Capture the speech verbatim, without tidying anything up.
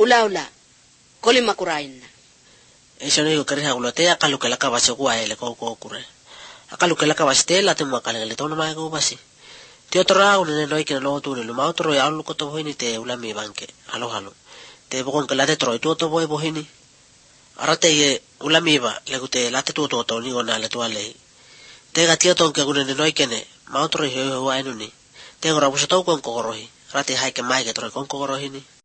ula ula koli makuraina eso no kare ha ulote akalukela ka base ko aele ko ko kure akalukela ka base tela te makale le tono mai ko base te otra une no ikena lo tu le ma otro ya lu ko to hoini te ula mi banke halo halo te bokon kala te troi to to boy bohini arate ye ula mi ba le gute la te to to to ni ona le to ale te ga tio ton ke une no ikene ma otro he ho ai no ni te ora busa to kon ko rohi rate hai ke mai ke troi kon ko rohi ni